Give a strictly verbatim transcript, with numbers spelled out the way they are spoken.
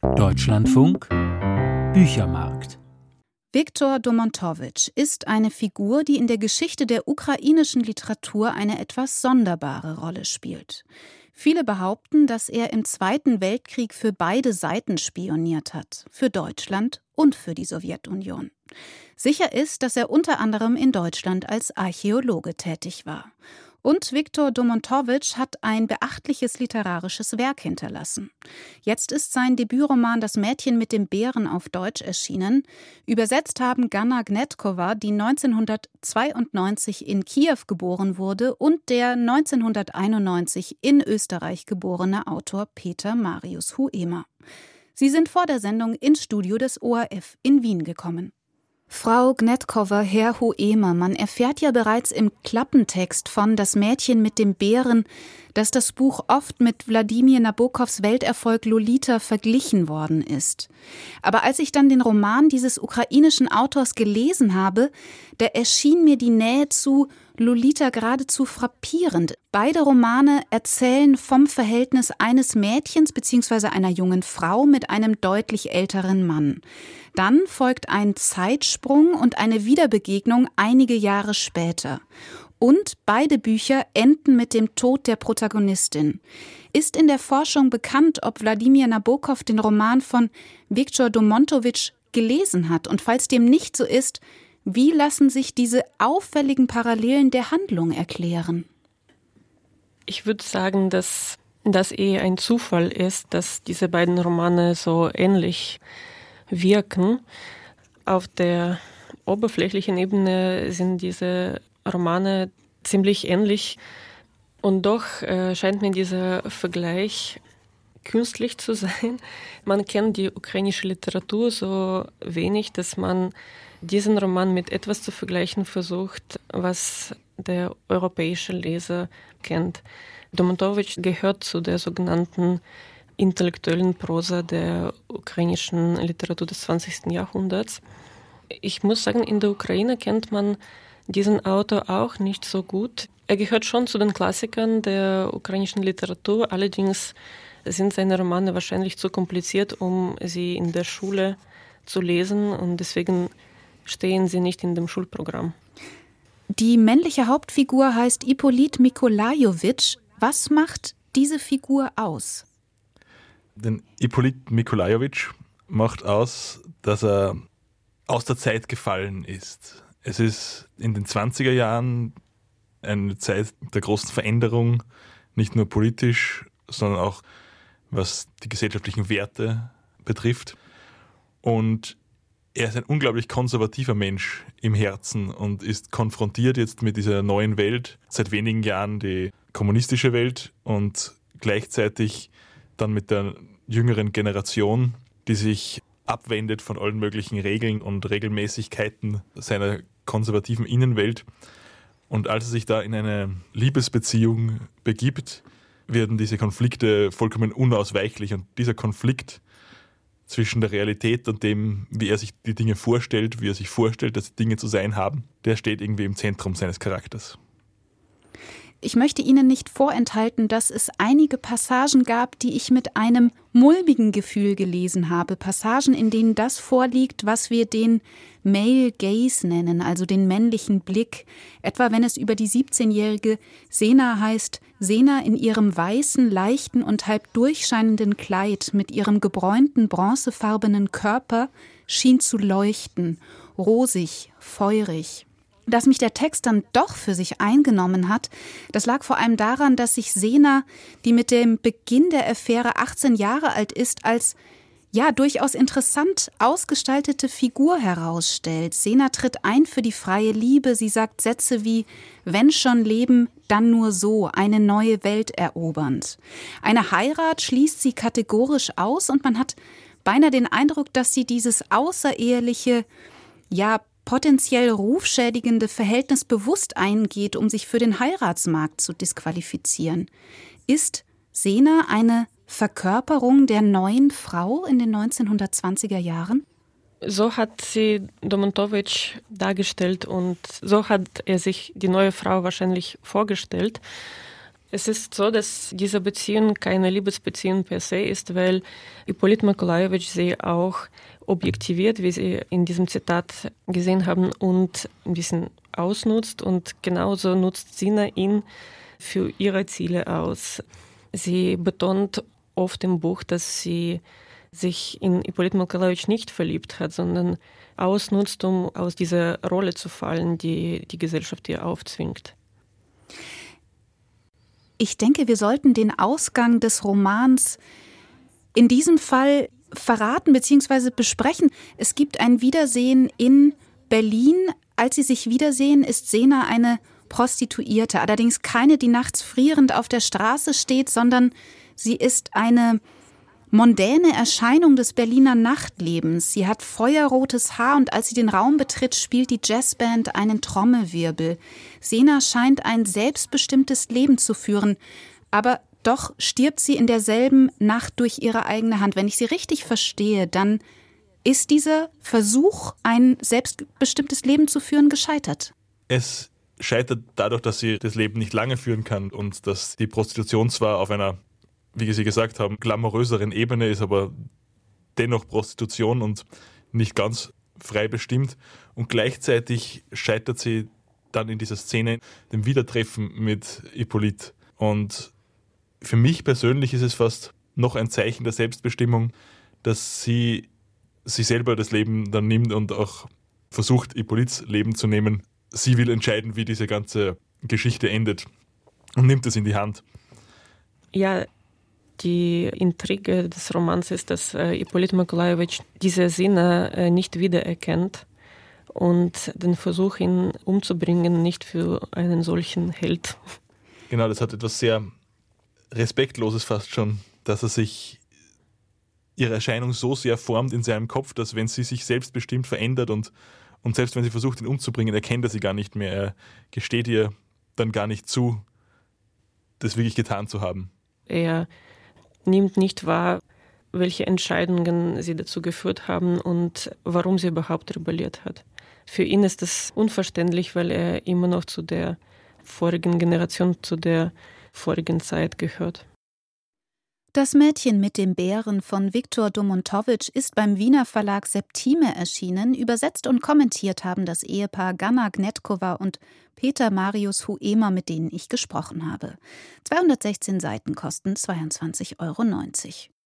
Deutschlandfunk Büchermarkt. Wiktor Domontowitsch ist eine Figur, die in der Geschichte der ukrainischen Literatur eine etwas sonderbare Rolle spielt. Viele behaupten, dass er im Zweiten Weltkrieg für beide Seiten spioniert hat, für Deutschland und für die Sowjetunion. Sicher ist, dass er unter anderem in Deutschland als Archäologe tätig war. Und Wiktor Domontowitsch hat ein beachtliches literarisches Werk hinterlassen. Jetzt ist sein Debütroman »Das Mädchen mit dem Bären« auf Deutsch erschienen. Übersetzt haben Ganna Gnetkova, die neunzehnhundertzweiundneunzig in Kiew geboren wurde, und der neunzehnhunderteinundneunzig in Österreich geborene Autor Peter Marius Huemer. Sie sind vor der Sendung ins Studio des O R F in Wien gekommen. Frau Gnetkova, Herr Huemer, man erfährt ja bereits im Klappentext von »Das Mädchen mit dem Bären«, dass das Buch oft mit Wladimir Nabokovs Welterfolg Lolita verglichen worden ist. Aber als ich dann den Roman dieses ukrainischen Autors gelesen habe, da erschien mir die Nähe zu Lolita geradezu frappierend. Beide Romane erzählen vom Verhältnis eines Mädchens bzw. einer jungen Frau mit einem deutlich älteren Mann. Dann folgt ein Zeitsprung und eine Wiederbegegnung einige Jahre später. Und beide Bücher enden mit dem Tod der Protagonistin. Ist in der Forschung bekannt, ob Wladimir Nabokov den Roman von Wiktor Domontowitsch gelesen hat? Und falls dem nicht so ist, wie lassen sich diese auffälligen Parallelen der Handlung erklären? Ich würde sagen, dass das eher ein Zufall ist, dass diese beiden Romane so ähnlich wirken. Auf der oberflächlichen Ebene sind diese Romane ziemlich ähnlich und doch äh, scheint mir dieser Vergleich künstlich zu sein. Man kennt die ukrainische Literatur so wenig, dass man diesen Roman mit etwas zu vergleichen versucht, was der europäische Leser kennt. Domontowitsch gehört zu der sogenannten intellektuellen Prosa der ukrainischen Literatur des zwanzigsten Jahrhunderts. Ich muss sagen, in der Ukraine kennt man diesen Autor auch nicht so gut. Er gehört schon zu den Klassikern der ukrainischen Literatur, allerdings sind seine Romane wahrscheinlich zu kompliziert, um sie in der Schule zu lesen, und deswegen stehen sie nicht in dem Schulprogramm. Die männliche Hauptfigur heißt Ippolit Mikolajowitsch. Was macht diese Figur aus? Den Ippolit Mikolajowitsch macht aus, dass er aus der Zeit gefallen ist. Es ist in den zwanziger Jahren eine Zeit der großen Veränderung, nicht nur politisch, sondern auch was die gesellschaftlichen Werte betrifft. Und er ist ein unglaublich konservativer Mensch im Herzen und ist konfrontiert jetzt mit dieser neuen Welt, seit wenigen Jahren die kommunistische Welt, und gleichzeitig dann mit der jüngeren Generation, die sich abwendet von allen möglichen Regeln und Regelmäßigkeiten seiner konservativen Innenwelt. Und als er sich da in eine Liebesbeziehung begibt, werden diese Konflikte vollkommen unausweichlich. Und dieser Konflikt zwischen der Realität und dem, wie er sich die Dinge vorstellt, wie er sich vorstellt, dass die Dinge zu sein haben, der steht irgendwie im Zentrum seines Charakters. Ich möchte Ihnen nicht vorenthalten, dass es einige Passagen gab, die ich mit einem mulmigen Gefühl gelesen habe. Passagen, in denen das vorliegt, was wir den Male Gaze nennen, also den männlichen Blick. Etwa wenn es über die siebzehnjährige Sena heißt, Sena in ihrem weißen, leichten und halb durchscheinenden Kleid mit ihrem gebräunten, bronzefarbenen Körper schien zu leuchten, rosig, feurig. Dass mich der Text dann doch für sich eingenommen hat, das lag vor allem daran, dass sich Sena, die mit dem Beginn der Affäre achtzehn Jahre alt ist, als ja durchaus interessant ausgestaltete Figur herausstellt. Sena tritt ein für die freie Liebe. Sie sagt Sätze wie: Wenn schon leben, dann nur so, eine neue Welt erobernd. Eine Heirat schließt sie kategorisch aus, und man hat beinahe den Eindruck, dass sie dieses außereheliche, ja potenziell rufschädigende Verhältnis bewusst eingeht, um sich für den Heiratsmarkt zu disqualifizieren. Ist Sena eine Verkörperung der neuen Frau in den neunzehnhundertzwanziger Jahren? So hat sie Domontowitsch dargestellt und so hat er sich die neue Frau wahrscheinlich vorgestellt. Es ist so, dass diese Beziehung keine Liebesbeziehung per se ist, weil Ippolit Mykolajewitsch sie auch objektiviert, wie Sie in diesem Zitat gesehen haben, und ein bisschen ausnutzt. Und genauso nutzt Sina ihn für ihre Ziele aus. Sie betont oft im Buch, dass sie sich in Ippolit Mykolajewitsch nicht verliebt hat, sondern ausnutzt, um aus dieser Rolle zu fallen, die die Gesellschaft ihr aufzwingt. Ich denke, wir sollten den Ausgang des Romans in diesem Fall verraten bzw. besprechen. Es gibt ein Wiedersehen in Berlin. Als sie sich wiedersehen, ist Sena eine Prostituierte. Allerdings keine, die nachts frierend auf der Straße steht, sondern sie ist eine mondäne Erscheinung des Berliner Nachtlebens. Sie hat feuerrotes Haar und als sie den Raum betritt, spielt die Jazzband einen Trommelwirbel. Sena scheint ein selbstbestimmtes Leben zu führen, aber doch stirbt sie in derselben Nacht durch ihre eigene Hand. Wenn ich sie richtig verstehe, dann ist dieser Versuch, ein selbstbestimmtes Leben zu führen, gescheitert. Es scheitert dadurch, dass sie das Leben nicht lange führen kann und dass die Prostitution zwar auf einer, wie Sie gesagt haben, glamouröseren Ebene ist, aber dennoch Prostitution und nicht ganz frei bestimmt. Und gleichzeitig scheitert sie dann in dieser Szene dem Wiedertreffen mit Ippolit. Und für mich persönlich ist es fast noch ein Zeichen der Selbstbestimmung, dass sie sich selber das Leben dann nimmt und auch versucht, Ippolits Leben zu nehmen. Sie will entscheiden, wie diese ganze Geschichte endet und nimmt es in die Hand. Ja, die Intrige des Romans ist, dass äh, Ippolit Mykolajewitsch diese Sina äh, nicht wiedererkennt und den Versuch, ihn umzubringen, nicht für einen solchen hält. Genau, das hat etwas sehr Respektloses fast schon, dass er sich ihre Erscheinung so sehr formt in seinem Kopf, dass wenn sie sich selbstbestimmt verändert und, und selbst wenn sie versucht, ihn umzubringen, erkennt er sie gar nicht mehr. Er gesteht ihr dann gar nicht zu, das wirklich getan zu haben. Er nimmt nicht wahr, welche Entscheidungen sie dazu geführt haben und warum sie überhaupt rebelliert hat. Für ihn ist das unverständlich, weil er immer noch zu der vorigen Generation, zu der vorigen Zeit gehört. Das Mädchen mit dem Bären von Wiktor Domontowitsch ist beim Wiener Verlag Septime erschienen. Übersetzt und kommentiert haben das Ehepaar Ganna Gnetkova und Peter Marius Huemer, mit denen ich gesprochen habe. zweihundertsechzehn Seiten kosten zweiundzwanzig Euro neunzig.